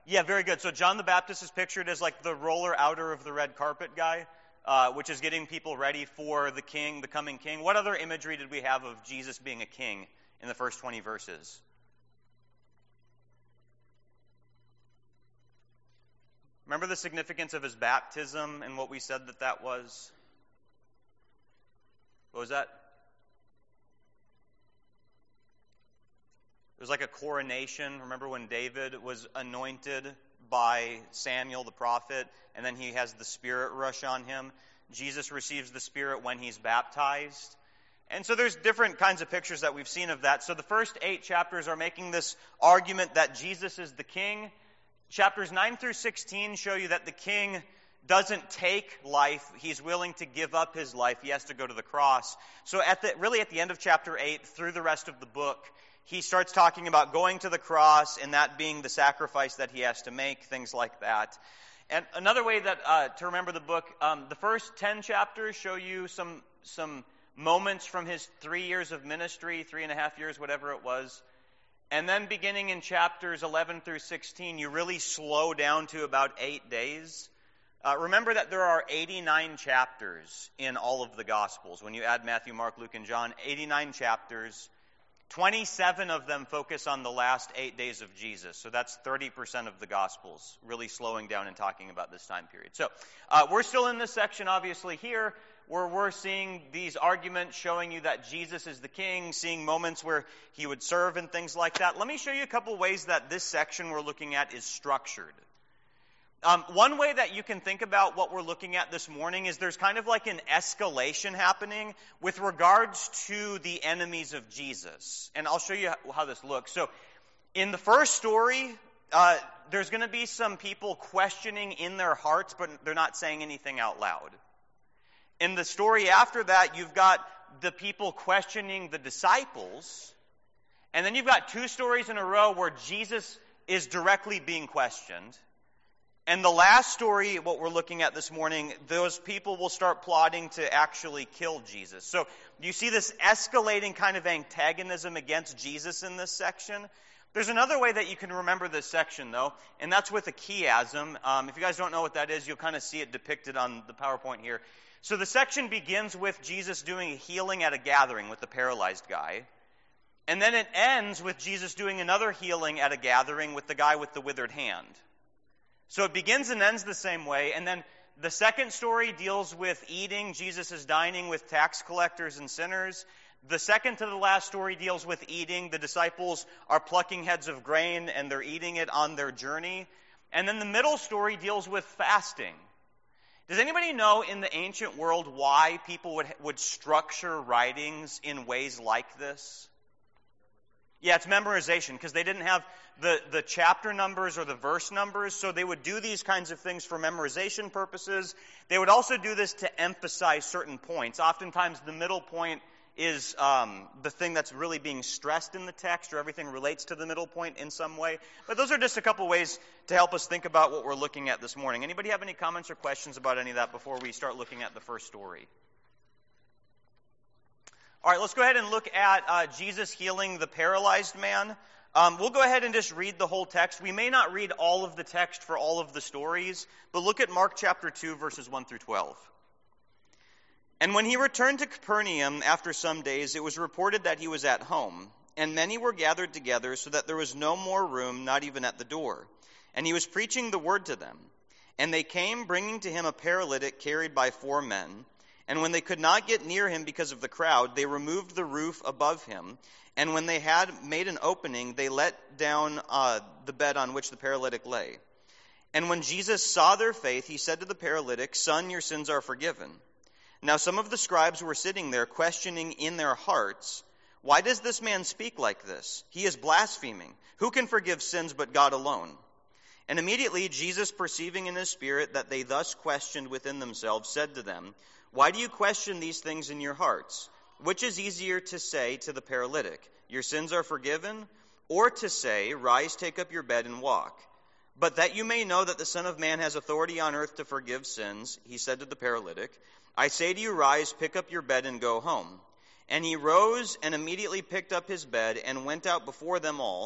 Yeah, very good. So John the Baptist is pictured as like the roller outer of the red carpet guy, which is getting people ready for the king, the coming king. What other imagery did we have of Jesus being a king in the first 20 verses? Remember the significance of his baptism and what we said that was? What was that? It was like a coronation. Remember when David was anointed by Samuel the prophet, and then he has the Spirit rush on him? Jesus receives the Spirit when he's baptized. And so there's different kinds of pictures that we've seen of that. So the first 8 chapters are making this argument that Jesus is the king. Chapters 9 through 16 show you that the king doesn't take life. He's willing to give up his life. He has to go to the cross. So at the end of chapter 8, through the rest of the book, he starts talking about going to the cross and that being the sacrifice that he has to make, things like that. And another way that to remember the book, the first 10 chapters show you some moments from his 3 years of ministry, 3.5 years, whatever it was. And then beginning in chapters 11 through 16, you really slow down to about 8 days. Remember that there are 89 chapters in all of the Gospels. When you add Matthew, Mark, Luke, and John, 89 chapters. 27 of them focus on the last 8 days of Jesus. So that's 30% of the Gospels, really slowing down and talking about this time period. So we're still in this section, obviously, here, where we're seeing these arguments showing you that Jesus is the king, seeing moments where he would serve and things like that. Let me show you a couple ways that this section we're looking at is structured. One way that you can think about what we're looking at this morning is there's kind of like an escalation happening with regards to the enemies of Jesus. And I'll show you how this looks. So in the first story, there's going to be some people questioning in their hearts, but they're not saying anything out loud. In the story after that, you've got the people questioning the disciples. And then you've got 2 stories in a row where Jesus is directly being questioned. And the last story, what we're looking at this morning, those people will start plotting to actually kill Jesus. So you see this escalating kind of antagonism against Jesus in this section. There's another way that you can remember this section, though, and that's with a chiasm. If you guys don't know what that is, you'll kind of see it depicted on the PowerPoint here. So the section begins with Jesus doing a healing at a gathering with the paralyzed guy. And then it ends with Jesus doing another healing at a gathering with the guy with the withered hand. So it begins and ends the same way. And then the second story deals with eating. Jesus is dining with tax collectors and sinners. The second to the last story deals with eating. The disciples are plucking heads of grain and they're eating it on their journey. And then the middle story deals with fasting. Does anybody know in the ancient world why people would structure writings in ways like this? Yeah, it's memorization, because they didn't have the chapter numbers or the verse numbers, so they would do these kinds of things for memorization purposes. They would also do this to emphasize certain points. Oftentimes the middle point is the thing that's really being stressed in the text, or everything relates to the middle point in some way. But those are just a couple ways to help us think about what we're looking at this morning. Anybody have any comments or questions about any of that before we start looking at the first story? All right, let's go ahead and look at Jesus healing the paralyzed man. We'll go ahead and just read the whole text. We may not read all of the text for all of the stories, but look at Mark chapter 2, verses 1 through 12. And when he returned to Capernaum after some days, it was reported that he was at home, and many were gathered together so that there was no more room, not even at the door. And he was preaching the word to them. And they came, bringing to him a paralytic carried by 4 men. And when they could not get near him because of the crowd, they removed the roof above him. And when they had made an opening, they let down the bed on which the paralytic lay. And when Jesus saw their faith, he said to the paralytic, "Son, your sins are forgiven." Now some of the scribes were sitting there, questioning in their hearts, "Why does this man speak like this? He is blaspheming. Who can forgive sins but God alone?" And immediately Jesus, perceiving in his spirit that they thus questioned within themselves, said to them, "Why do you question these things in your hearts? Which is easier to say to the paralytic, 'Your sins are forgiven,' or to say, 'Rise, take up your bed and walk'? But that you may know that the Son of Man has authority on earth to forgive sins," he said to the paralytic, "I say to you, rise, pick up your bed and go home." And he rose and immediately picked up his bed and went out before them all,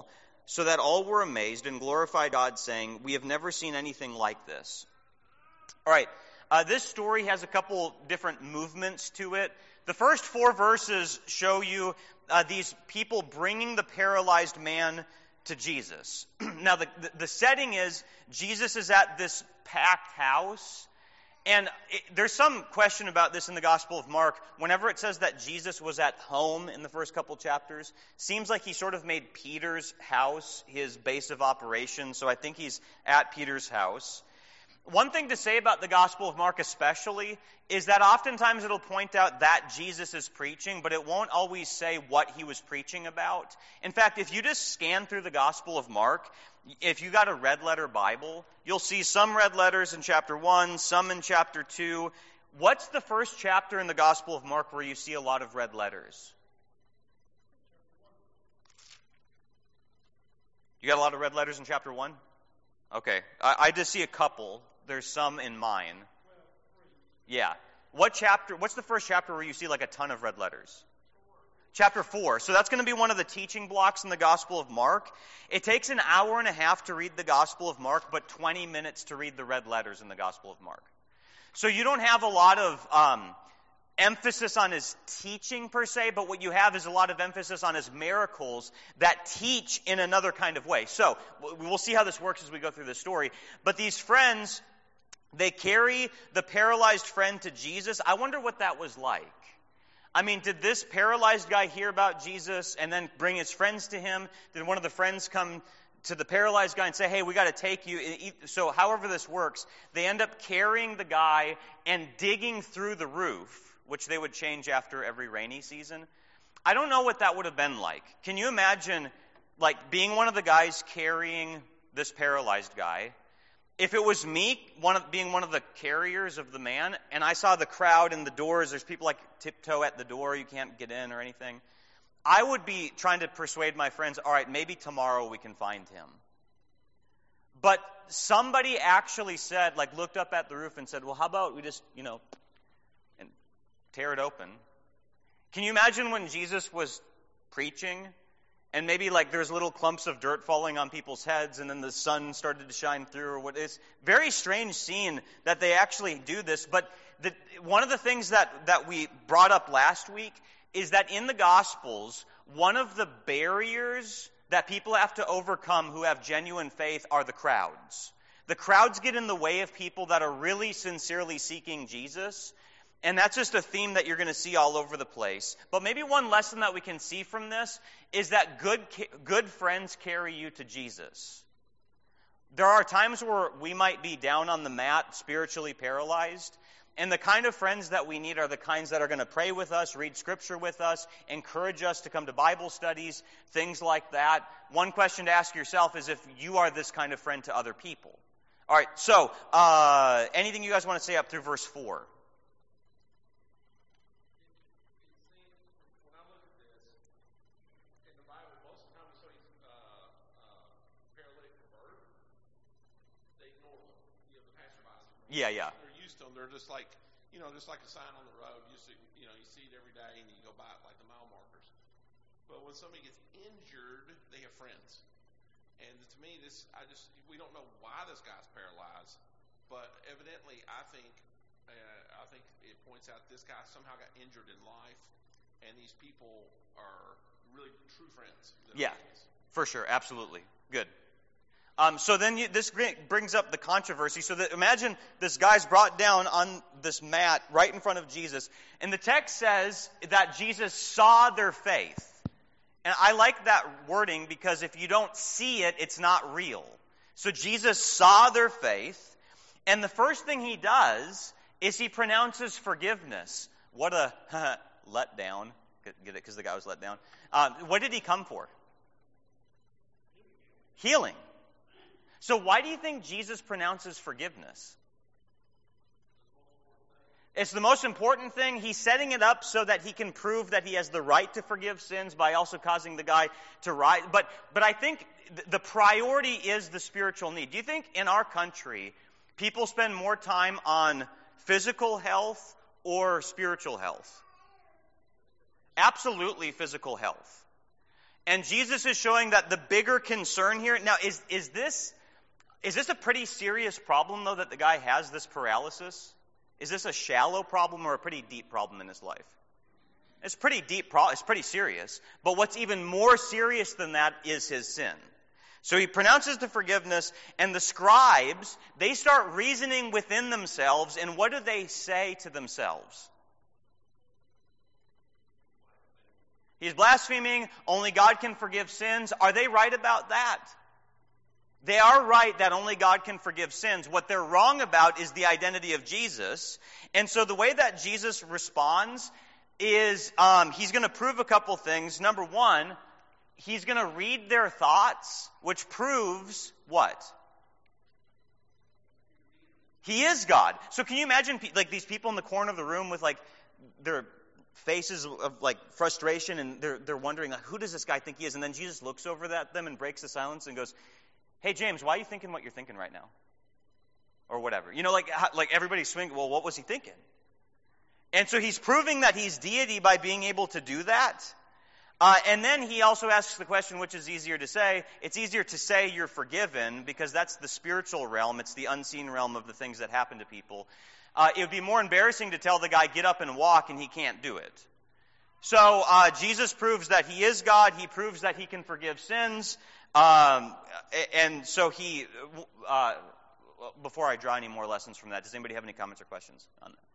so that all were amazed and glorified God, saying, "We have never seen anything like this." All right, this story has a couple different movements to it. The first 4 verses show you these people bringing the paralyzed man to Jesus. Now, the setting is Jesus is at this packed house. And there's some question about this in the Gospel of Mark. Whenever it says that Jesus was at home in the first couple chapters, seems like he sort of made Peter's house his base of operations. So I think he's at Peter's house. One thing to say about the Gospel of Mark especially is that oftentimes it'll point out that Jesus is preaching, but it won't always say what he was preaching about. In fact, if you just scan through the Gospel of Mark, if you got a red letter Bible, you'll see some red letters in chapter 1, some in chapter 2. What's the first chapter in the Gospel of Mark where you see a lot of red letters? You got a lot of red letters in chapter 1? Okay. I just see a couple. There's some in mine. Yeah. What's the first chapter where you see like a ton of red letters? Chapter 4. So that's going to be one of the teaching blocks in the Gospel of Mark. It takes an hour and a half to read the Gospel of Mark, but 20 minutes to read the red letters in the Gospel of Mark. So you don't have a lot of emphasis on his teaching per se, but what you have is a lot of emphasis on his miracles that teach in another kind of way. So we'll see how this works as we go through the story. But these friends, they carry the paralyzed friend to Jesus. I wonder what that was like. I mean, did this paralyzed guy hear about Jesus and then bring his friends to him? Did one of the friends come to the paralyzed guy and say, "Hey, we got to take you"? So however this works, they end up carrying the guy and digging through the roof, which they would change after every rainy season. I don't know what that would have been like. Can you imagine, like, being one of the guys carrying this paralyzed guy? If it was me, being one of the carriers of the man, and I saw the crowd in the doors, there's people like tiptoe at the door, you can't get in or anything, I would be trying to persuade my friends, all right, maybe tomorrow we can find him. But somebody actually said, like, looked up at the roof and said, well, how about we just, and tear it open. Can you imagine when Jesus was preaching and maybe like there's little clumps of dirt falling on people's heads and then the sun started to shine through, or what is very strange scene that they actually do this. But one of the things that we brought up last week is that in the Gospels, one of the barriers that people have to overcome who have genuine faith are the crowds. The crowds get in the way of people that are really sincerely seeking Jesus. And that's just a theme that you're going to see all over the place. But maybe one lesson that we can see from this is that good friends carry you to Jesus. There are times where we might be down on the mat, spiritually paralyzed, and the kind of friends that we need are the kinds that are going to pray with us, read Scripture with us, encourage us to come to Bible studies, things like that. One question to ask yourself is if you are this kind of friend to other people. All right, so anything you guys want to say up through verse 4? Yeah. They're used to them. They're just like, just like a sign on the road. You see it every day, and you go by it like the mile markers. But when somebody gets injured, they have friends. And to me, we don't know why this guy's paralyzed, but evidently, I think it points out this guy somehow got injured in life, and these people are really true friends. Yeah, for sure, absolutely. Good. So then this brings up the controversy. So imagine this guy's brought down on this mat right in front of Jesus. And the text says that Jesus saw their faith. And I like that wording because if you don't see it, it's not real. So Jesus saw their faith. And the first thing he does is he pronounces forgiveness. What a letdown. Get it? Because the guy was let down. What did he come for? Healing. So why do you think Jesus pronounces forgiveness? It's the most important thing. He's setting it up so that he can prove that he has the right to forgive sins by also causing the guy to rise. But I think the priority is the spiritual need. Do you think in our country people spend more time on physical health or spiritual health? Absolutely physical health. And Jesus is showing that the bigger concern here, now is this a pretty serious problem though, that the guy has this paralysis? Is this a shallow problem or a pretty deep problem in his life? It's pretty deep, it's pretty serious. But what's even more serious than that is his sin. So he pronounces the forgiveness, and the scribes, they start reasoning within themselves, and what do they say to themselves? He's blaspheming, only God can forgive sins. Are they right about that? They are right that only God can forgive sins. What they're wrong about is the identity of Jesus. And so the way that Jesus responds is he's going to prove a couple things. Number one, he's going to read their thoughts, which proves what? He is God. So can you imagine like these people in the corner of the room with like their faces of like frustration, and they're wondering like, who does this guy think he is? And then Jesus looks over at them and breaks the silence and goes, "Hey James, why are you thinking what you're thinking right now?" Or whatever. You know, like everybody's swinging. Well, what was he thinking? And so he's proving that he's deity by being able to do that. And then he also asks the question, which is easier to say. It's easier to say you're forgiven because that's the spiritual realm. It's the unseen realm of the things that happen to people. It would be more embarrassing to tell the guy, get up and walk, and he can't do it. So Jesus proves that he is God. He proves that he can forgive sins. And so he, before I draw any more lessons from that, does anybody have any comments or questions on that?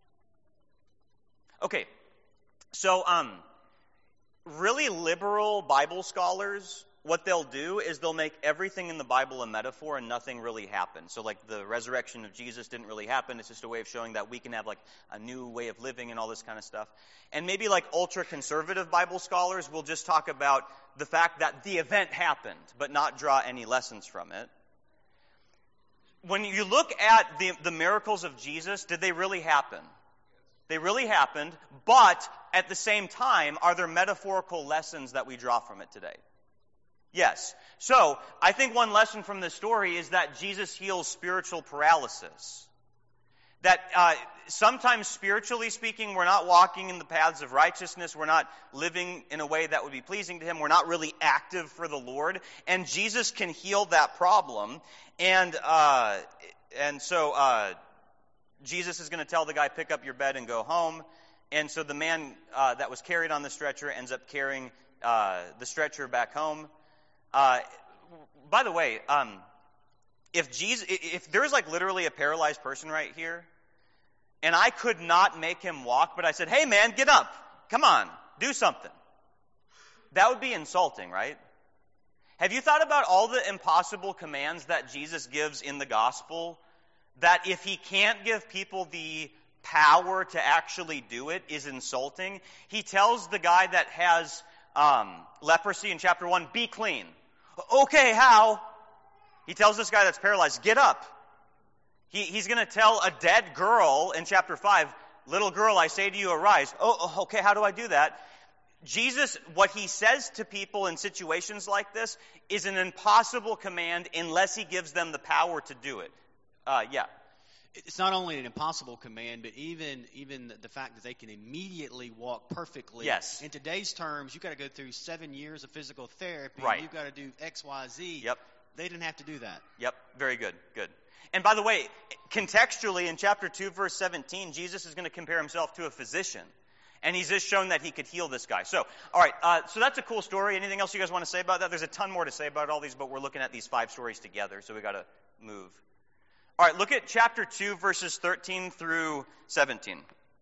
Okay, so really liberal Bible scholars, what they'll do is they'll make everything in the Bible a metaphor and nothing really happened. So like the resurrection of Jesus didn't really happen. It's just a way of showing that we can have like a new way of living and all this kind of stuff. And maybe like ultra-conservative Bible scholars will just talk about the fact that the event happened, but not draw any lessons from it. When you look at the miracles of Jesus, did they really happen? They really happened, but at the same time, are there metaphorical lessons that we draw from it today? Yes. So, I think one lesson from this story is that Jesus heals spiritual paralysis. That sometimes, spiritually speaking, we're not walking in the paths of righteousness. We're not living in a way that would be pleasing to Him. We're not really active for the Lord. And Jesus can heal that problem. And so Jesus is going to tell the guy, pick up your bed and go home. And so the man that was carried on the stretcher ends up carrying the stretcher back home. By the way, if there's like literally a paralyzed person right here, and I could not make him walk, but I said, hey man, get up. Come on, do something. That would be insulting, right? Have you thought about all the impossible commands that Jesus gives in the gospel? That if he can't give people the power to actually do it is insulting. He tells the guy that has leprosy in chapter 1, be clean. Okay, how? He tells this guy that's paralyzed, get up. He's going to tell a dead girl in chapter 5, little girl, I say to you, arise. Oh, okay, how do I do that? Jesus, what he says to people in situations like this is an impossible command unless he gives them the power to do it. Yeah. It's not only an impossible command, but even the fact that they can immediately walk perfectly. Yes. In today's terms, you've got to go through 7 years of physical therapy. Right. You've got to do X, Y, Z. Yep. They didn't have to do that. Yep. Very good. Good. And by the way, contextually in chapter 2, verse 17, Jesus is going to compare himself to a physician. And he's just shown that he could heal this guy. So, all right, so that's a cool story. Anything else you guys want to say about that? There's a ton more to say about all these, but we're looking at these 5 stories together, so we got to move. All right, look at chapter 2, verses 13 through 17.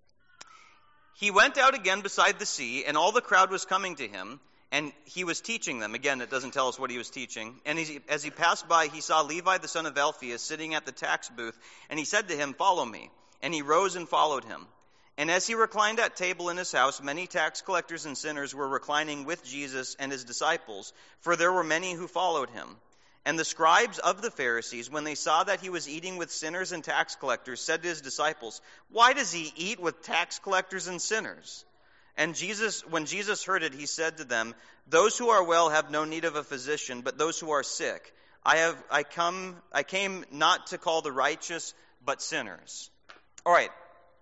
He went out again beside the sea, and all the crowd was coming to him, and he was teaching them. Again, it doesn't tell us what he was teaching. And as he passed by, he saw Levi the son of Alphaeus sitting at the tax booth, and he said to him, follow me. And he rose and followed him. And as he reclined at table in his house, many tax collectors and sinners were reclining with Jesus and his disciples, for there were many who followed him. And the scribes of the Pharisees, when they saw that he was eating with sinners and tax collectors, said to his disciples, why does he eat with tax collectors and sinners? And when Jesus heard it, he said to them, those who are well have no need of a physician, but those who are sick. I came not to call the righteous, but sinners. All right.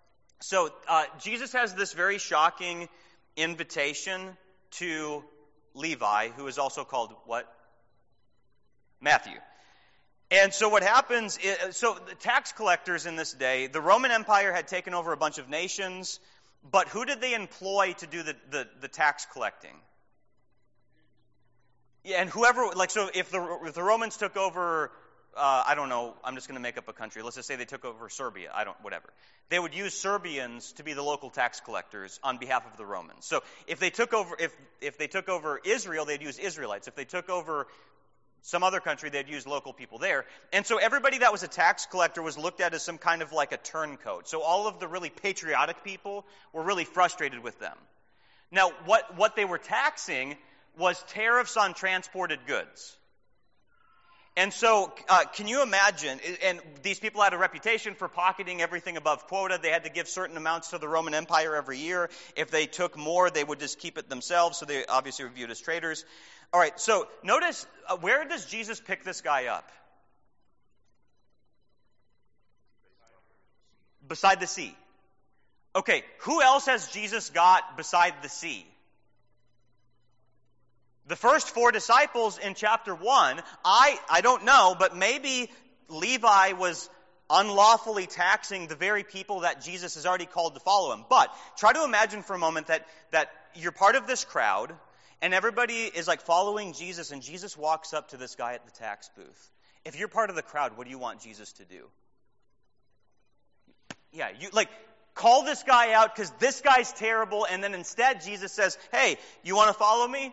So Jesus has this very shocking invitation to Levi, who is also called what? Matthew. And so what happens is, so the tax collectors in this day, the Roman Empire had taken over a bunch of nations, but who did they employ to do the tax collecting? Yeah, and whoever, like, so if the Romans took over, I don't know, I'm just going to make up a country. Let's just say they took over Serbia. Whatever. They would use Serbians to be the local tax collectors on behalf of the Romans. So if they took over, if they took over Israel, they'd use Israelites. If they took over some other country, they'd use local people there. And so everybody that was a tax collector was looked at as some kind of like a turncoat. So all of the really patriotic people were really frustrated with them. Now, what they were taxing was tariffs on transported goods. And so, can you imagine, and these people had a reputation for pocketing everything above quota. They had to give certain amounts to the Roman Empire every year. If they took more, they would just keep it themselves, so they obviously were viewed as traitors. All right, so notice, where does Jesus pick this guy up? Beside the sea. Okay, who else has Jesus got beside the sea? The first 4 disciples in chapter 1, I don't know, but maybe Levi was unlawfully taxing the very people that Jesus has already called to follow him. But try to imagine for a moment that you're part of this crowd, and everybody is like following Jesus, and Jesus walks up to this guy at the tax booth. If you're part of the crowd, what do you want Jesus to do? Yeah, you like call this guy out because this guy's terrible, and then instead Jesus says, hey, you want to follow me?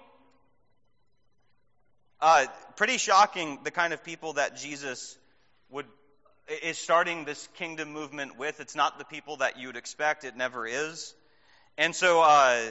Pretty shocking, the kind of people that Jesus is starting this kingdom movement with. It's not the people that you would expect. It never is. And so,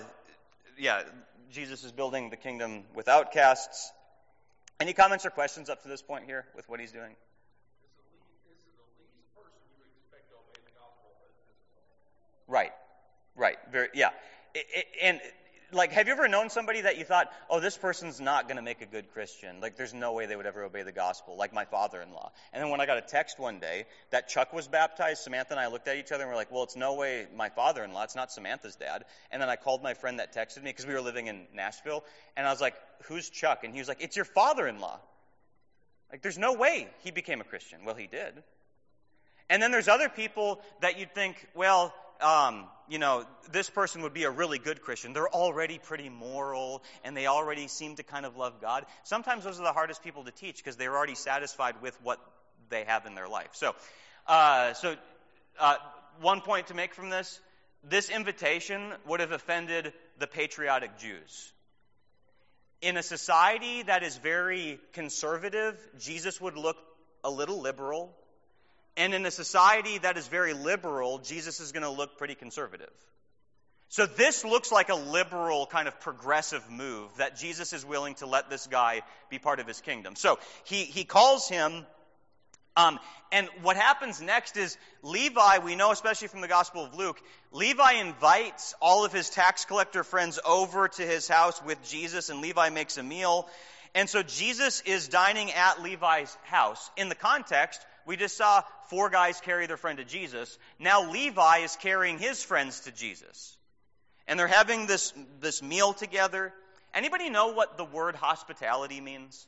Jesus is building the kingdom with outcasts. Any comments or questions up to this point here with what he's doing? Is it the least person you would expect to obey the gospel at this point? Right. Very, yeah. And like, have you ever known somebody that you thought, oh, this person's not going to make a good Christian? Like, there's no way they would ever obey the gospel, like my father-in-law. And then when I got a text one day that Chuck was baptized, Samantha and I looked at each other and we're like, well, it's no way my father-in-law. It's not Samantha's dad. And then I called my friend that texted me because we were living in Nashville. And I was like, who's Chuck? And he was like, it's your father-in-law. Like, there's no way he became a Christian. Well, he did. And then there's other people that you'd think, well, this person would be a really good Christian. They're already pretty moral, and they already seem to kind of love God. Sometimes those are the hardest people to teach because they're already satisfied with what they have in their life. So, one point to make from this invitation would have offended the patriotic Jews. In a society that is very conservative, Jesus would look a little liberal. And in a society that is very liberal, Jesus is going to look pretty conservative. So this looks like a liberal kind of progressive move that Jesus is willing to let this guy be part of his kingdom. So he calls him, and what happens next is Levi, we know especially from the Gospel of Luke, Levi invites all of his tax collector friends over to his house with Jesus, and Levi makes a meal. And so Jesus is dining at Levi's house. In the context, we just saw 4 guys carry their friend to Jesus. Now Levi is carrying his friends to Jesus. And they're having this meal together. Anybody know what the word hospitality means?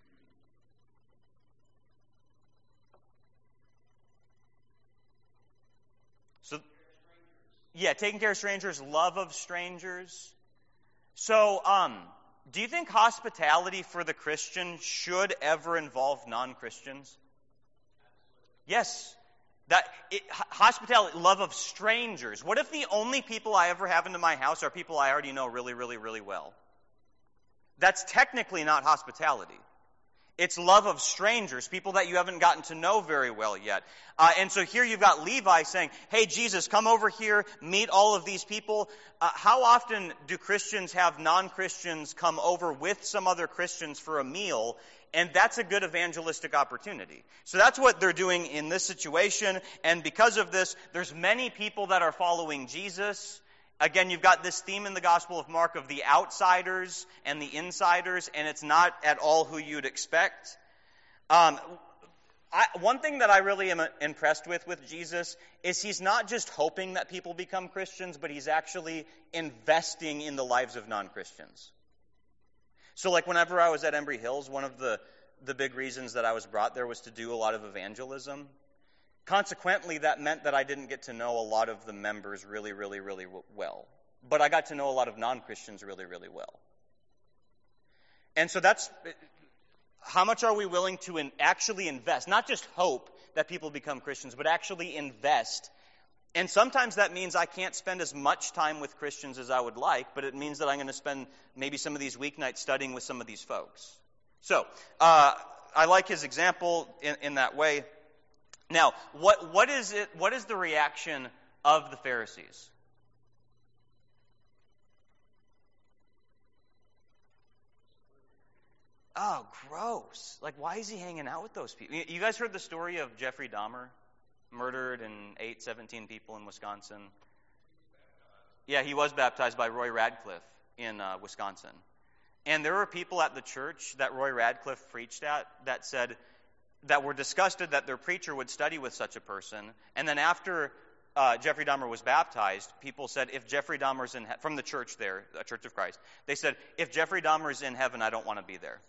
So, yeah, taking care of strangers, love of strangers. So, do you think hospitality for the Christian should ever involve non-Christians? Yes. Hospitality, love of strangers. What if the only people I ever have into my house are people I already know really, really, really well? That's technically not hospitality. It's love of strangers, people that you haven't gotten to know very well yet. And so here you've got Levi saying, hey, Jesus, come over here, meet all of these people. How often do Christians have non-Christians come over with some other Christians for a meal? And that's a good evangelistic opportunity. So that's what they're doing in this situation. And because of this, there's many people that are following Jesus. Again, you've got this theme in the Gospel of Mark of the outsiders and the insiders, and it's not at all who you'd expect. One thing that I really am impressed with Jesus is he's not just hoping that people become Christians, but he's actually investing in the lives of non-Christians. So like whenever I was at Embry Hills, one of the big reasons that I was brought there was to do a lot of evangelism. Consequently, that meant that I didn't get to know a lot of the members really, really, really well. But I got to know a lot of non-Christians really, really well. And so that's, how much are we willing to actually invest? Not just hope that people become Christians, but actually invest. And sometimes that means I can't spend as much time with Christians as I would like, but it means that I'm going to spend maybe some of these weeknights studying with some of these folks. So, I like his example in that way. Now, what is the reaction of the Pharisees? Oh, gross. Like, why is he hanging out with those people? You guys heard the story of Jeffrey Dahmer? Murdered and ate 17 people in Wisconsin. Yeah, he was baptized by Roy Radcliffe in Wisconsin. And there were people at the church that Roy Radcliffe preached at that said, that were disgusted that their preacher would study with such a person. And then after Jeffrey Dahmer was baptized, people said, if Jeffrey Dahmer's in from the church there, the Church of Christ, they said, if Jeffrey Dahmer's in heaven, I don't want to be there.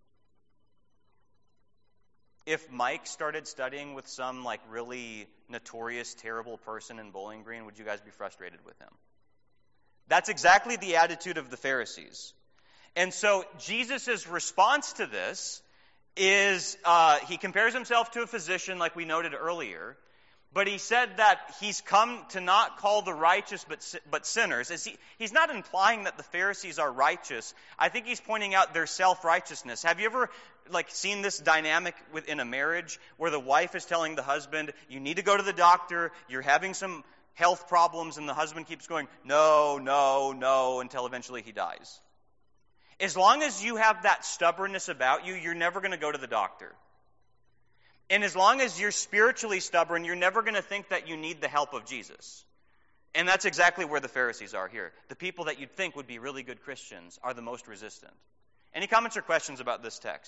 If Mike started studying with some like really notorious, terrible person in Bowling Green, would you guys be frustrated with him? That's exactly the attitude of the Pharisees. And so Jesus' response to this is he compares himself to a physician like we noted earlier, but he said that he's come to not call the righteous but sinners. He's not implying that the Pharisees are righteous. I think he's pointing out their self-righteousness. Have you ever seen this dynamic within a marriage where the wife is telling the husband, you need to go to the doctor, you're having some health problems, and the husband keeps going, no, no, no, until eventually he dies? As long as you have that stubbornness about you, you're never going to go to the doctor. And as long as you're spiritually stubborn, you're never going to think that you need the help of Jesus. And that's exactly where the Pharisees are here. The people that you'd think would be really good Christians are the most resistant. Any comments or questions about this text?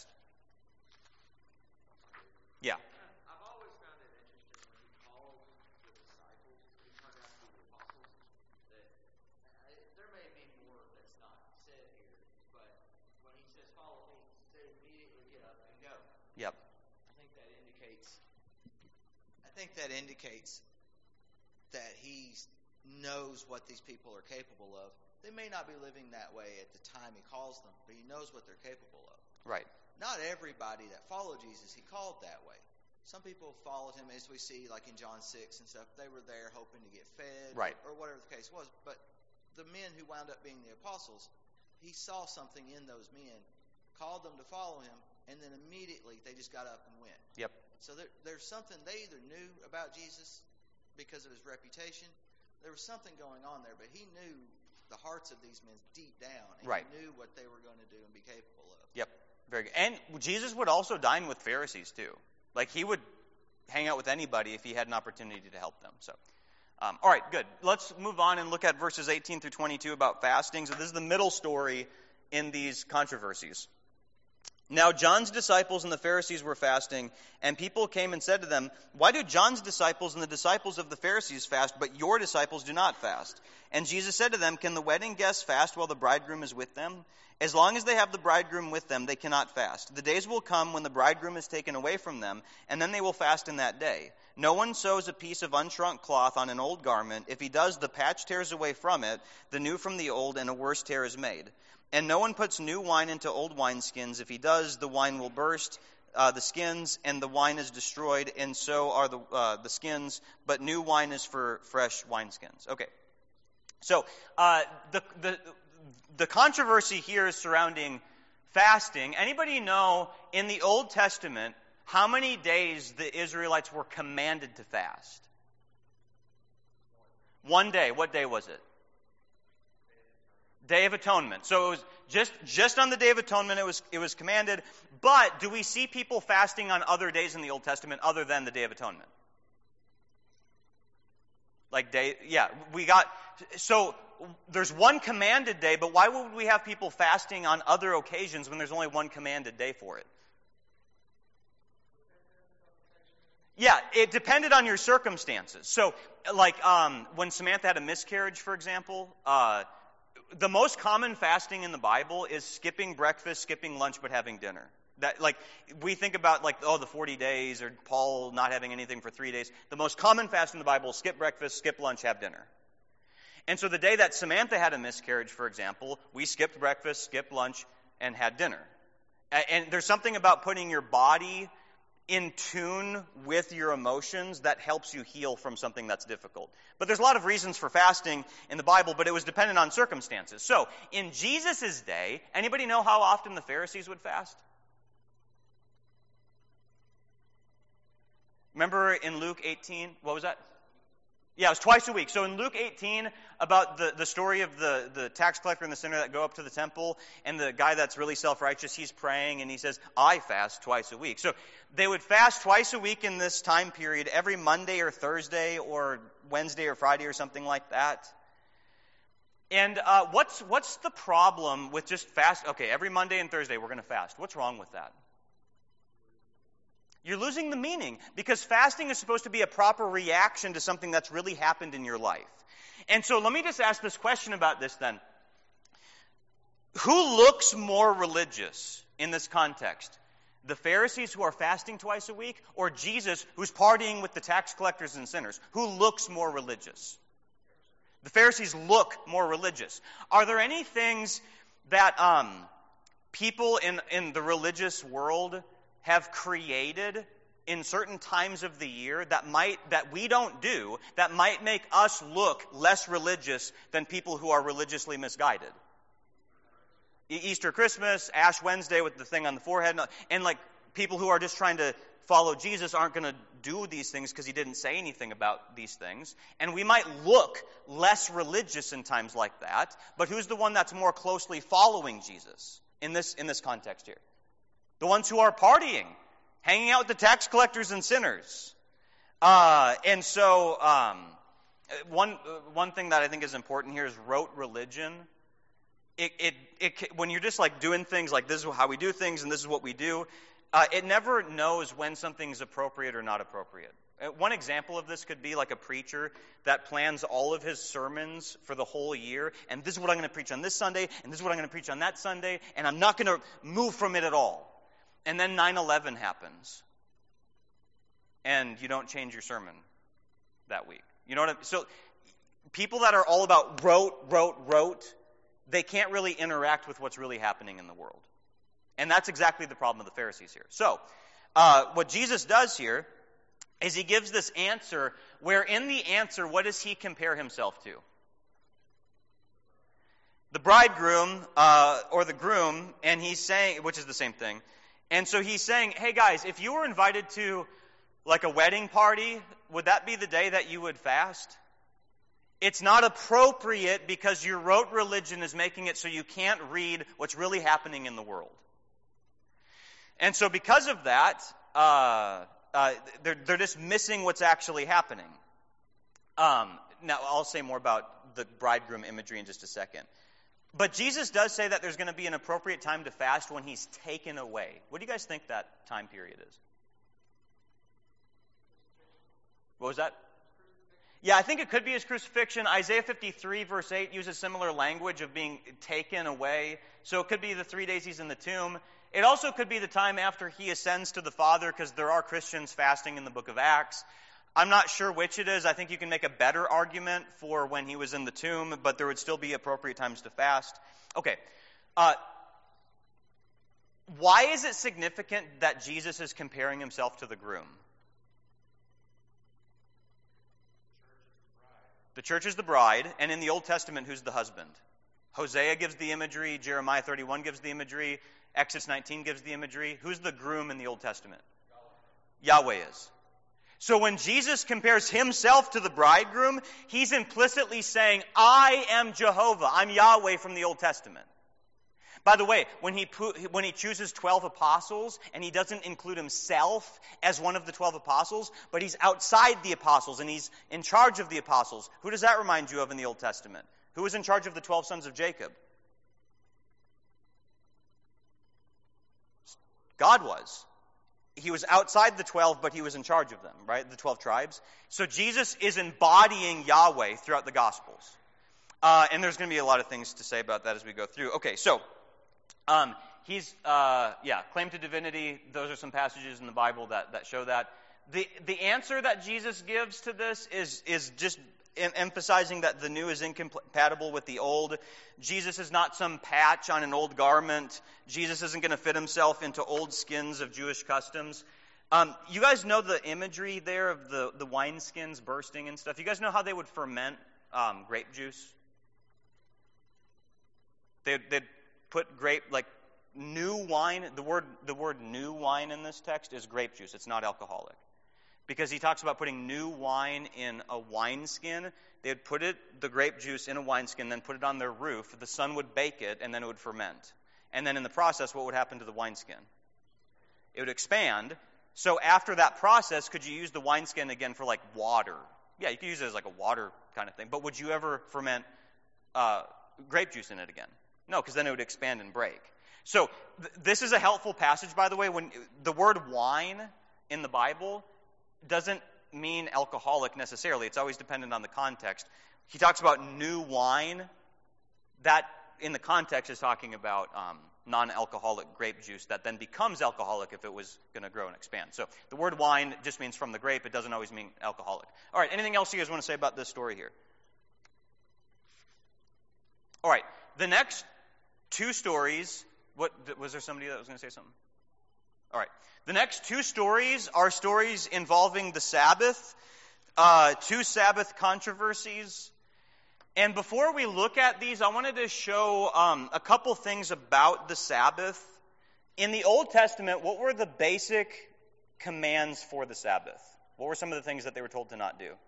Yeah. I've always found it interesting when he calls the disciples who turned out to be the apostles, that there may be more that's not said here, but when he says, follow me, they immediately get up and go. Yep. I think that indicates that he knows what these people are capable of. They may not be living that way at the time he calls them, but he knows what they're capable of. Right. Not everybody that followed Jesus he called that way. Some people followed him, as we see like in John 6 and stuff. They were there hoping to get fed, right, or whatever the case was. But the men who wound up being the apostles, he saw something in those men, called them to follow him, and then immediately they just got up and went. Yep. So there's something they either knew about Jesus because of his reputation. There was something going on there, but he knew the hearts of these men deep down, and right, he knew what they were going to do and be capable of. Yep. Very good. And Jesus would also dine with Pharisees too. Like he would hang out with anybody if he had an opportunity to help them. So, all right, good. Let's move on and look at verses 18 through 22 about fasting. So this is the middle story in these controversies. Now John's disciples and the Pharisees were fasting, and people came and said to them, why do John's disciples and the disciples of the Pharisees fast, but your disciples do not fast? And Jesus said to them, can the wedding guests fast while the bridegroom is with them? As long as they have the bridegroom with them, they cannot fast. The days will come when the bridegroom is taken away from them, and then they will fast in that day. No one sews a piece of unshrunk cloth on an old garment. If he does, the patch tears away from it, the new from the old, and a worse tear is made. And no one puts new wine into old wineskins. If he does, the wine will burst the skins, and the wine is destroyed, and so are the skins. But new wine is for fresh wineskins. Okay. So the controversy here is surrounding fasting. Anybody know in the Old Testament how many days the Israelites were commanded to fast? 1 day. What day was it? Day of Atonement. So it was just on the Day of Atonement it was commanded. But do we see people fasting on other days in the Old Testament other than the Day of Atonement? So there's one commanded day, but why would we have people fasting on other occasions when there's only one commanded day for it? Yeah, it depended on your circumstances. So, when Samantha had a miscarriage, for example, the most common fasting in the Bible is skipping breakfast, skipping lunch, but having dinner. That, like, we think about, like, the 40 days, or Paul not having anything for 3 days. The most common fast in the Bible is skip breakfast, skip lunch, have dinner. And so the day that Samantha had a miscarriage, for example, we skipped breakfast, skipped lunch, and had dinner. And there's something about putting your body in tune with your emotions that helps you heal from something that's difficult. But there's a lot of reasons for fasting in the Bible, but it was dependent on circumstances. So, in Jesus' day, anybody know how often the Pharisees would fast? Remember in Luke 18, what was that? Yeah, it was twice a week. So in Luke 18, about the story of the tax collector and the sinner that go up to the temple, and the guy that's really self-righteous, he's praying, and he says, I fast twice a week. So they would fast twice a week in this time period, every Monday or Thursday or Wednesday or Friday or something like that. And what's the problem with just fast? Okay, every Monday and Thursday we're going to fast. What's wrong with that? You're losing the meaning, because fasting is supposed to be a proper reaction to something that's really happened in your life. And so let me just ask this question about this then. Who looks more religious in this context? The Pharisees who are fasting twice a week, or Jesus who's partying with the tax collectors and sinners? Who looks more religious? The Pharisees look more religious. Are there any things that people in the religious world have created in certain times of the year that we don't do, that might make us look less religious than people who are religiously misguided? Easter, Christmas, Ash Wednesday with the thing on the forehead, and like people who are just trying to follow Jesus aren't going to do these things because he didn't say anything about these things. And we might look less religious in times like that, but who's the one that's more closely following Jesus in this context here? The ones who are partying, hanging out with the tax collectors and sinners. And so one thing that I think is important here is rote religion. When you're just like doing things like this is how we do things and this is what we do, it never knows when something's appropriate or not appropriate. One example of this could be like a preacher that plans all of his sermons for the whole year, and this is what I'm going to preach on this Sunday, and this is what I'm going to preach on that Sunday, and I'm not going to move from it at all. And then 9/11 happens, and you don't change your sermon that week. You know what I mean? So people that are all about rote, they can't really interact with what's really happening in the world. And that's exactly the problem of the Pharisees here. So what Jesus does here is he gives this answer where in the answer, what does he compare himself to? The bridegroom or the groom, and he's saying, which is the same thing. And so he's saying, hey guys, if you were invited to like a wedding party, would that be the day that you would fast? It's not appropriate because your rote religion is making it so you can't read what's really happening in the world. And so because of that, they're just missing what's actually happening. Now, I'll say more about the bridegroom imagery in just a second. But Jesus does say that there's going to be an appropriate time to fast when he's taken away. What do you guys think that time period is? What was that? Yeah, I think it could be his crucifixion. Isaiah 53 verse 8 uses similar language of being taken away. So it could be the 3 days he's in the tomb. It also could be the time after he ascends to the Father, because there are Christians fasting in the book of Acts. I'm not sure which it is. I think you can make a better argument for when he was in the tomb, but there would still be appropriate times to fast. Okay. Why is it significant that Jesus is comparing himself to the groom? The church is the bride, and in the Old Testament, who's the husband? Hosea gives the imagery, Jeremiah 31 gives the imagery, Exodus 19 gives the imagery. Who's the groom in the Old Testament? Yahweh is. So when Jesus compares himself to the bridegroom, he's implicitly saying, I am Jehovah. I'm Yahweh from the Old Testament. By the way, when he chooses 12 apostles, and he doesn't include himself as one of the 12 apostles, but he's outside the apostles, and he's in charge of the apostles. Who does that remind you of in the Old Testament? Who was in charge of the 12 sons of Jacob? God was. He was outside the 12, but he was in charge of them, right? The 12 tribes. So Jesus is embodying Yahweh throughout the Gospels. And there's going to be a lot of things to say about that as we go through. Okay, so he's claim to divinity. Those are some passages in the Bible that show that. The answer that Jesus gives to this is just emphasizing that the new is incompatible with the old. Jesus is not some patch on an old garment. Jesus isn't going to fit himself into old skins of Jewish customs. You guys know the imagery there of the wineskins bursting and stuff. You guys know how they would ferment grape juice? They'd put new wine. The word new wine in this text is grape juice. It's not alcoholic. Because he talks about putting new wine in a wineskin. They'd put the grape juice in a wineskin, then put it on their roof. The sun would bake it, and then it would ferment. And then in the process, what would happen to the wineskin? It would expand. So after that process, could you use the wineskin again for like water? Yeah, you could use it as like a water kind of thing. But would you ever ferment grape juice in it again? No, because then it would expand and break. So this is a helpful passage, by the way. When the word wine in the Bible doesn't mean alcoholic necessarily. It's always dependent on the context. He talks about new wine. That, in the context, is talking about non-alcoholic grape juice that then becomes alcoholic if it was going to grow and expand. So the word wine just means from the grape. It doesn't always mean alcoholic. All right, anything else you guys want to say about this story here? All right, the next two stories. Was there somebody that was going to say something? All right. The next two stories are stories involving the Sabbath, two Sabbath controversies. And before we look at these, I wanted to show a couple things about the Sabbath. In the Old Testament, what were the basic commands for the Sabbath? What were some of the things that they were told to not do?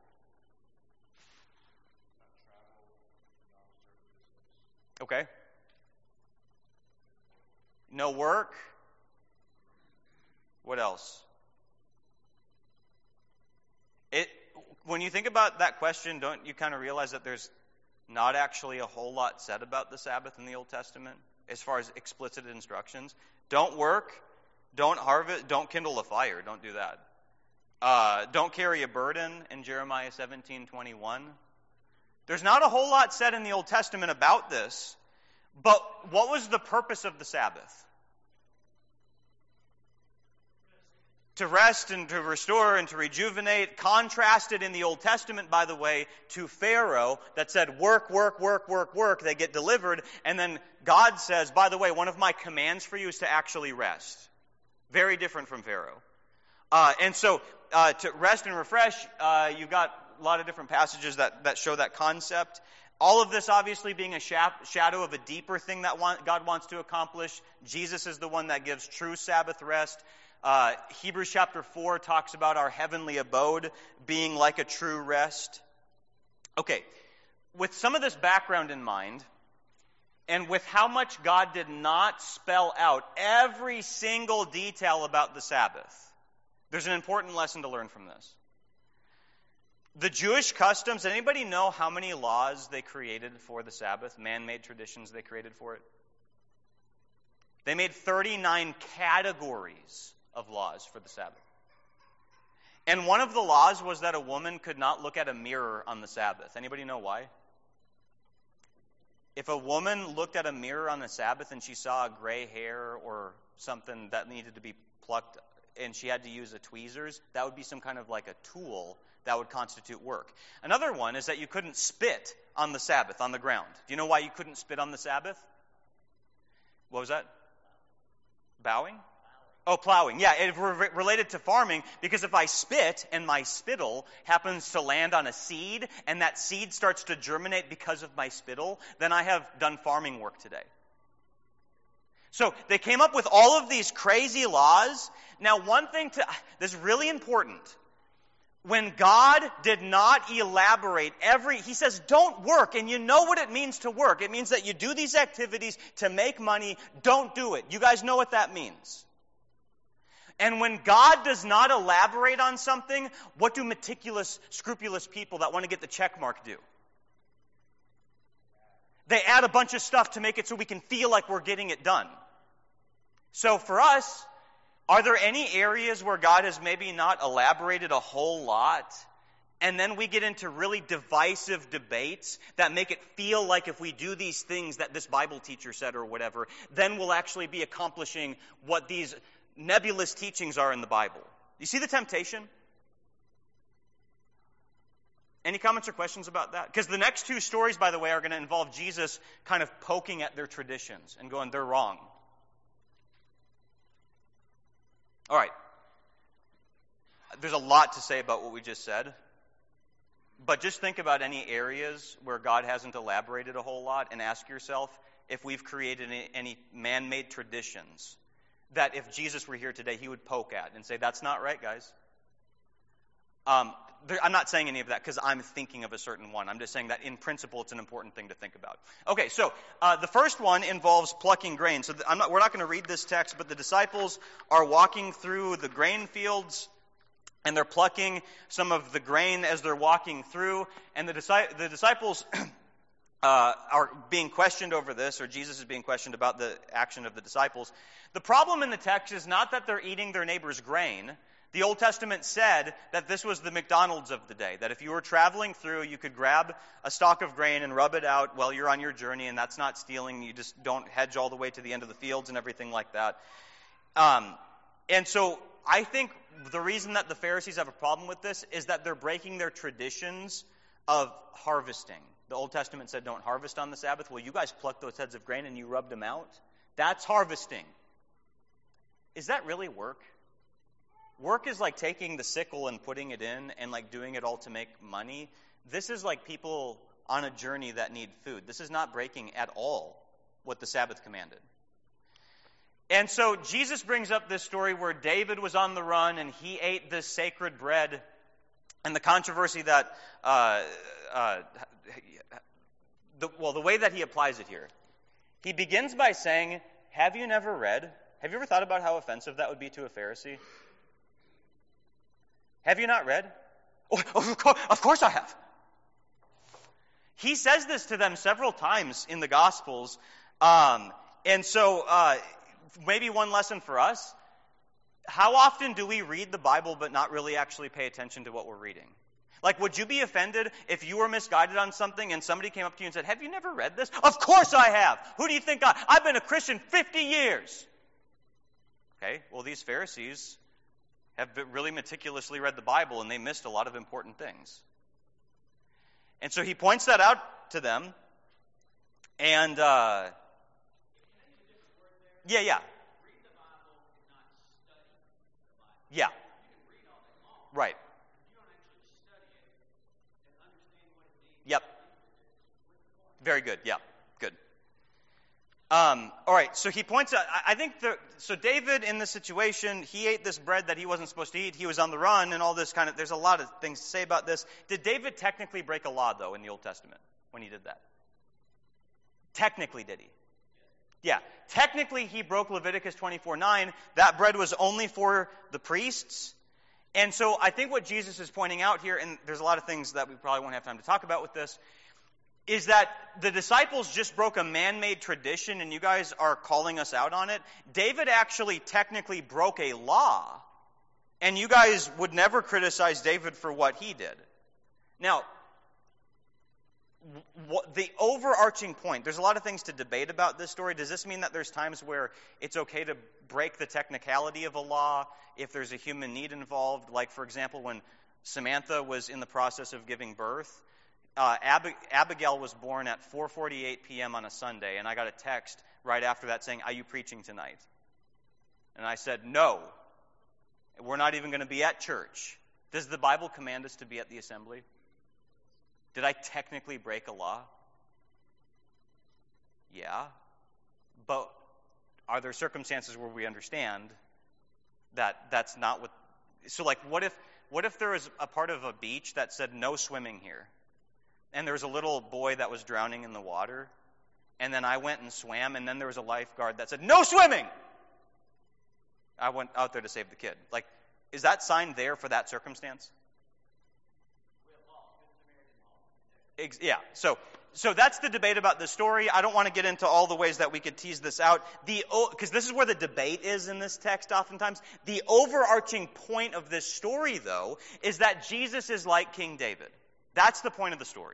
Okay. No work. What else? When you think about that question, don't you kind of realize that there's not actually a whole lot said about the Sabbath in the Old Testament as far as explicit instructions? Don't work, don't harvest, don't kindle a fire, don't do that. Don't carry a burden in Jeremiah 17:21. There's not a whole lot said in the Old Testament about this, but what was the purpose of the Sabbath? To rest and to restore and to rejuvenate, contrasted in the Old Testament, by the way, to Pharaoh that said, work, work, work, work, work. They get delivered. And then God says, by the way, one of my commands for you is to actually rest. Very different from Pharaoh. And so to rest and refresh, you've got a lot of different passages that show that concept. All of this obviously being a shadow of a deeper thing that God wants to accomplish. Jesus is the one that gives true Sabbath rest. Hebrews chapter 4 talks about our heavenly abode being like a true rest. Okay, with some of this background in mind, and with how much God did not spell out every single detail about the Sabbath, there's an important lesson to learn from this. The Jewish customs, anybody know how many laws they created for the Sabbath, man-made traditions they created for it? They made 39 categories of laws for the Sabbath. And one of the laws was that a woman could not look at a mirror on the Sabbath. Anybody know why? If a woman looked at a mirror on the Sabbath and she saw a gray hair or something that needed to be plucked and she had to use a tweezers, that would be some kind of like a tool that would constitute work. Another one is that you couldn't spit on the Sabbath, on the ground. Do you know why you couldn't spit on the Sabbath? What was that? Bowing? Oh, plowing. Yeah, it related to farming, because if I spit and my spittle happens to land on a seed and that seed starts to germinate because of my spittle, then I have done farming work today. So they came up with all of these crazy laws. Now, this is really important. When God did not elaborate he says, don't work, and you know what it means to work. It means that you do these activities to make money. Don't do it. You guys know what that means. And when God does not elaborate on something, what do meticulous, scrupulous people that want to get the check mark do? They add a bunch of stuff to make it so we can feel like we're getting it done. So for us, are there any areas where God has maybe not elaborated a whole lot and then we get into really divisive debates that make it feel like if we do these things that this Bible teacher said or whatever, then we'll actually be accomplishing what these nebulous teachings are in the Bible. You see the temptation? Any comments or questions about that? Because the next two stories, by the way, are going to involve Jesus kind of poking at their traditions and going, they're wrong. All right. There's a lot to say about what we just said. But just think about any areas where God hasn't elaborated a whole lot and ask yourself if we've created any man-made traditions that if Jesus were here today, he would poke at and say, that's not right, guys. I'm not saying any of that because I'm thinking of a certain one. I'm just saying that in principle, it's an important thing to think about. Okay, so the first one involves plucking grain. So we're not going to read this text, but the disciples are walking through the grain fields, and they're plucking some of the grain as they're walking through. And the disciples are being questioned over this, or Jesus is being questioned about the action of the disciples. The problem in the text is not that they're eating their neighbor's grain. The Old Testament said that this was the McDonald's of the day, that if you were traveling through, you could grab a stalk of grain and rub it out while you're on your journey, and that's not stealing. You just don't hedge all the way to the end of the fields and everything like that. And so I think the reason that the Pharisees have a problem with this is that they're breaking their traditions of harvesting. The Old Testament said don't harvest on the Sabbath. Well, you guys plucked those heads of grain and you rubbed them out. That's harvesting. Is that really work? Work is like taking the sickle and putting it in and like doing it all to make money. This is like people on a journey that need food. This is not breaking at all what the Sabbath commanded. And so Jesus brings up this story where David was on the run and he ate this sacred bread. And the controversy that, the way that he applies it here, he begins by saying, have you never read? Have you ever thought about how offensive that would be to a Pharisee? Have you not read? Oh, of course I have. He says this to them several times in the Gospels. And so maybe one lesson for us. How often do we read the Bible but not really actually pay attention to what we're reading? Like, would you be offended if you were misguided on something and somebody came up to you and said, have you never read this? Of course I have. Who do you think I've been a Christian 50 years. Okay, well, these Pharisees have really meticulously read the Bible and they missed a lot of important things. And so he points that out to them. And, yeah. Yeah. Right. Yep. Very good. Yeah. Good. All right. So he points out, I think, so David in this situation, he ate this bread that he wasn't supposed to eat. He was on the run and all this kind of, there's a lot of things to say about this. Did David technically break a law, though, in the Old Testament when he did that? Technically, did he? Yeah. Technically, he broke Leviticus 24:9. That bread was only for the priests. And so I think what Jesus is pointing out here, and there's a lot of things that we probably won't have time to talk about with this, is that the disciples just broke a man-made tradition, and you guys are calling us out on it. David actually technically broke a law, and you guys would never criticize David for what he did. Now, the overarching point, there's a lot of things to debate about this story. Does this mean that there's times where it's okay to break the technicality of a law if there's a human need involved? Like, for example, when Samantha was in the process of giving birth, Abigail was born at 4:48 p.m. on a Sunday, and I got a text right after that saying, are you preaching tonight? And I said, no, we're not even going to be at church. Does the Bible command us to be at the assembly? Did I technically break a law? Yeah. But are there circumstances where we understand that that's not what... So, like, what if there was a part of a beach that said no swimming here? And there was a little boy that was drowning in the water, and then I went and swam, and then there was a lifeguard that said, no swimming! I went out there to save the kid. Like, is that sign there for that circumstance? Yeah, so So that's the debate about the story. I don't want to get into all the ways that we could tease this out. Because this is where the debate is in this text oftentimes. The overarching point of this story, though, is that Jesus is like King David. That's the point of the story.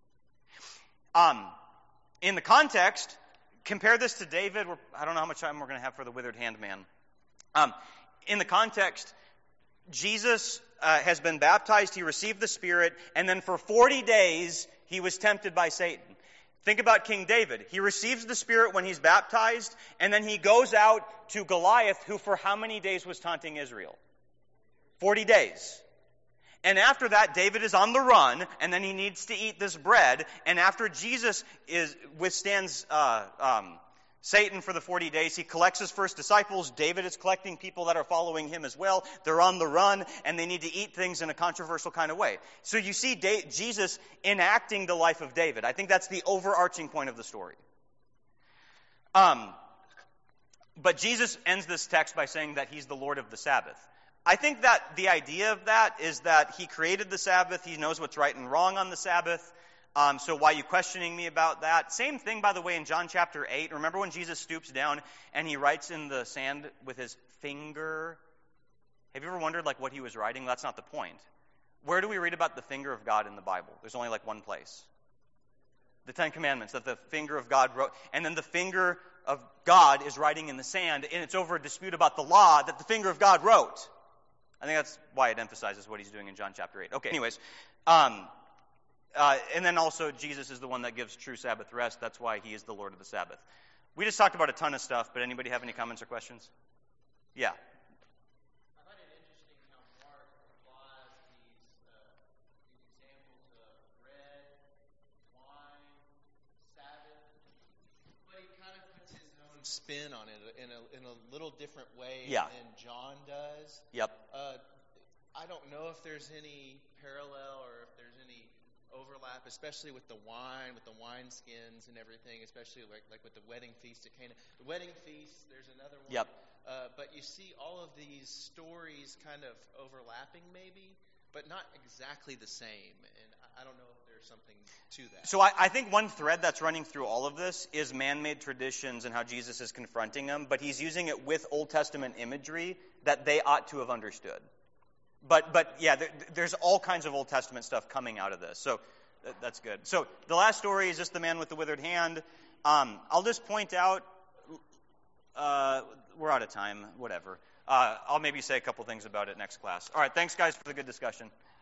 In the context, compare this to David. I don't know how much time we're going to have for the withered hand man. In the context, Jesus has been baptized, he received the Spirit, and then for 40 days he was tempted by Satan. Think about King David. He receives the Spirit when he's baptized, and then he goes out to Goliath, who for how many days was taunting Israel? 40 days. And after that, David is on the run, and then he needs to eat this bread. And after Jesus withstands Satan for the 40 days, he collects his first disciples. David is collecting people that are following him as well. They're on the run, and they need to eat things in a controversial kind of way. So you see Jesus enacting the life of David. I think that's the overarching point of the story. But Jesus ends this text by saying that he's the Lord of the Sabbath. I think that the idea of that is that he created the Sabbath. He knows what's right and wrong on the Sabbath. So why are you questioning me about that? Same thing, by the way, in John chapter 8. Remember when Jesus stoops down and he writes in the sand with his finger? Have you ever wondered what he was writing? That's not the point. Where do we read about the finger of God in the Bible? There's only one place. The Ten Commandments, that the finger of God wrote. And then the finger of God is writing in the sand, and it's over a dispute about the law that the finger of God wrote. I think that's why it emphasizes what he's doing in John chapter 8. Okay, anyways. And then also, Jesus is the one that gives true Sabbath rest. That's why he is the Lord of the Sabbath. We just talked about a ton of stuff, but anybody have any comments or questions? Yeah. I find it interesting how Mark applies these examples of bread, wine, Sabbath, but he kind of puts his own spin on it in a little different way than John does. Yep. I don't know if there's any parallel or if there's any overlap, especially with the wine skins and everything, especially like with the wedding feast at Cana. The wedding feast, there's another one. Yep. But you see all of these stories kind of overlapping maybe, but not exactly the same. And I don't know if there's something to that. So I think one thread that's running through all of this is man-made traditions and how Jesus is confronting them, but he's using it with Old Testament imagery that they ought to have understood. But yeah, there's all kinds of Old Testament stuff coming out of this. So that's good. So the last story is just the man with the withered hand. I'll just point out, we're out of time, whatever. I'll maybe say a couple things about it next class. All right, thanks guys for the good discussion.